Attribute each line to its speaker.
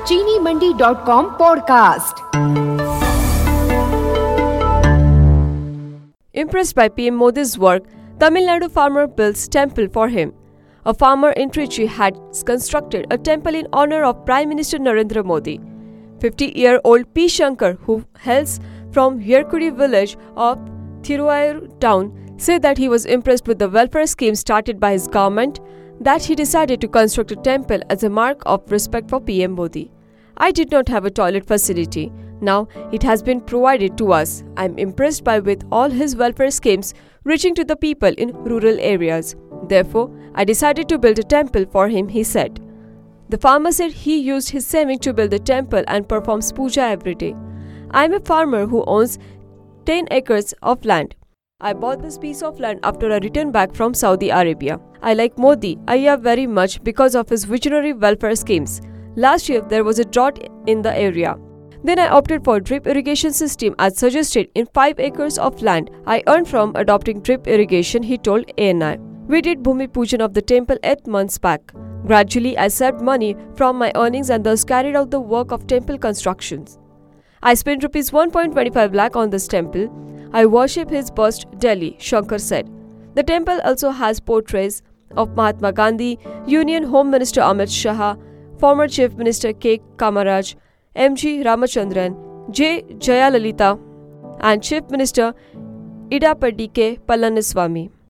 Speaker 1: ChiniMandi.com podcast.
Speaker 2: Impressed by PM Modi's work, Tamil Nadu farmer builds temple for him. A farmer in Trichy had constructed a temple in honor of Prime Minister Narendra Modi. 50-year-old P. Shankar, who hails from Yerkudi village of Thiruvayur town, said that he was impressed with the welfare scheme started by his government, that he decided to construct a temple as a mark of respect for PM Modi. I did not have a toilet facility. Now it has been provided to us. I am impressed by with all his welfare schemes reaching to the people in rural areas. Therefore, I decided to build a temple for him, he said. The farmer said he used his saving to build the temple and performs puja every day. I am a farmer who owns 10 acres of land. I bought this piece of land after I returned back from Saudi Arabia. I like Modi Ayya very much because of his visionary welfare schemes. Last year, there was a drought in the area. Then I opted for drip irrigation system as suggested in 5 acres of land I earned from adopting drip irrigation, he told ANI. We did Bhumi Pujan of the temple 8 months back. Gradually, I saved money from my earnings and thus carried out the work of temple constructions. I spent Rs 1.25 lakh on this temple. I worship his bust daily, Shankar said. The temple also has portraits of Mahatma Gandhi, Union Home Minister Amit Shah, former Chief Minister K. Kamaraj, M.G. Ramachandran, J. Jayalalita, and Chief Minister Idapadi K. Palaniswamy.